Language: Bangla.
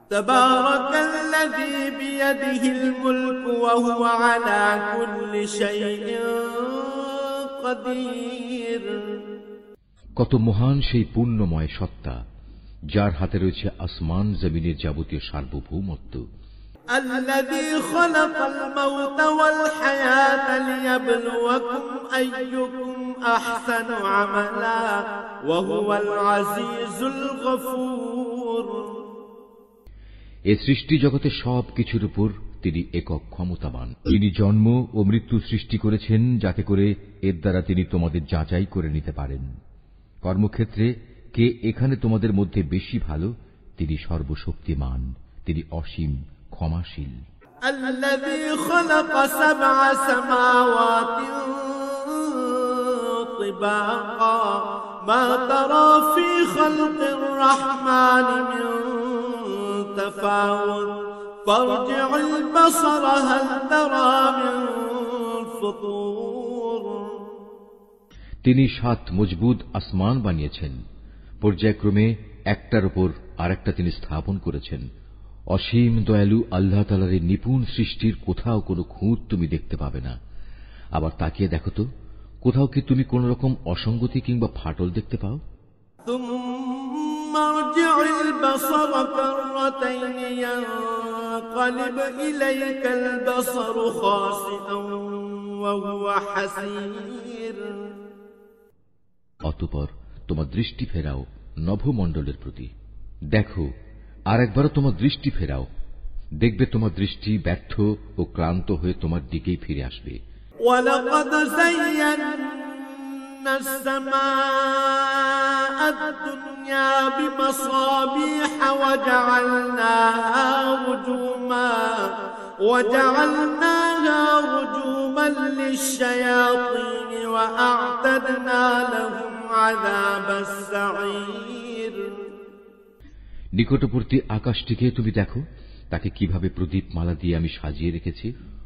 تبارك الذي بيده الملك وهو على كل شيء قدير। কত মহান সেই পূর্ণময় সত্তা, যার হাতে রয়েছে আসমান জমিনের যাবতীয় সার্বভৌমত্ব। الذي خلق الموت والحياة ليبلوكم أيكم أحسن عملا وهو العزيز الغفور। এ সৃষ্টি জগতের সব কিছুর উপর তিনি একক ক্ষমতাবান। তিনি জন্ম ও মৃত্যু সৃষ্টি করেছেন যাতে করে এর দ্বারা তিনি তোমাদের যাচাই করে নিতে পারেন। কর্মক্ষেত্রে কে এখানে তোমাদের মধ্যে বেশি ভালো, তিনি সর্বশক্তিমান, তিনি অসীম ক্ষমাশীল। الذي خلق 7 سماوات طباقا ما ترى في خلق الرحمن من تفاوت فارجع البصر هل ترى من فطور। তিনি 7 মজবুত আসমান বানিয়েছেন, পর্যায়ক্রমে একটার উপর আরেকটা তিনি স্থাপন করেছেন। অসীম দয়ালু আল্লাহ তাআলার এই নিপুণ সৃষ্টির কোথাও কোনো খুঁত তুমি দেখতে পাবে না। আবার তাকিয়ে দেখো তো, কোথাও কি তুমি কোন রকম অসঙ্গতি কিংবা ফাটল দেখতে পাও? ثم ارجع البصر كرتين ينقلب إليك البصر خاسئا وهو حسير। অতঃপর তোমার দৃষ্টি ফেরাও নভমণ্ডলের প্রতি, দেখো আর একবারও তোমার দৃষ্টি ফেরাও, দেখবে তোমার দৃষ্টি ব্যর্থ ও ক্লান্ত হয়ে তোমার দিকেই ফিরে আসবে। وَلَقَدْ زَيَّنَّا السَّمَاءَ الدُّنْيَا بِمَصَابِيحَ وَجَعَلْنَاهَا رُجُومًا لِلشَّيَاطِينِ وَأَعْتَدْنَا لَهُمْ عَذَابَ السَّعِيرِ। নিকটবর্তী আকাশটিকে তুমি দেখো, তাকে কিভাবে প্রদীপমালা দিয়ে আমি সাজিয়ে রেখেছি।